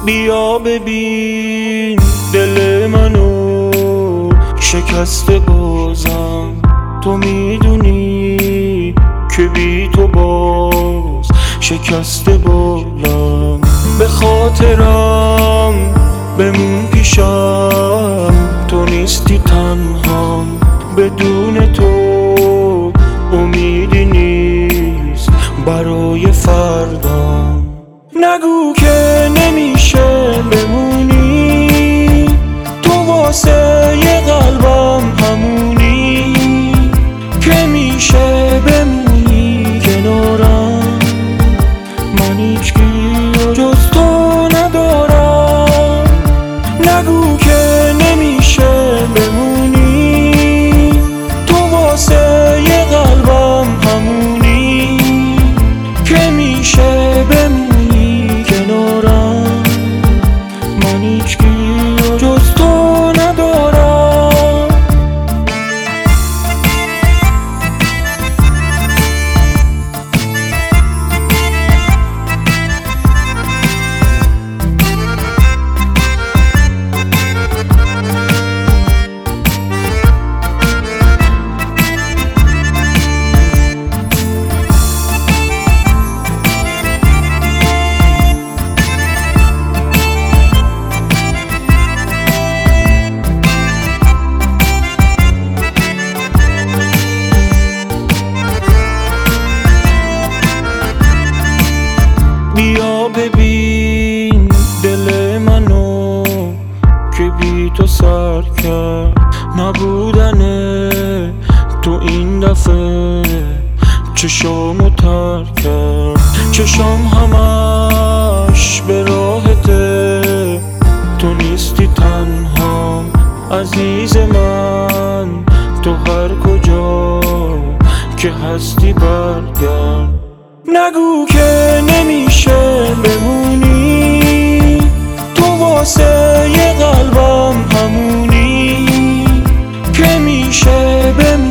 بیا ببین دل منو شکسته بازم، تو میدونی که بی تو باز شکسته بالم. به خاطرم بمون پیشم، تو نیستی تنهام، بدون تو امیدی نیست برای فردام. نگو که نمیشه بمونی، تو واسه یه قلبم همونی که میشه بمونی کنارم. من هیچکی جز تو ندارم. نگو که نمیشه بمونی، تو واسه یه قلبم همونی که میشه بمونی کنارم. من هیچکی جز تو ندارم. بیا ببین دل منو که بی تو سر کرد. نبودن تو این دفعه چشامو تر کرد. چشام همش به راحته، تو نیستی تنهام عزیز من. تو هر کجا که هستی برگرد. نگو که نمیشه بمونی، تو واسه یه قلبم همونی که میشه بمونی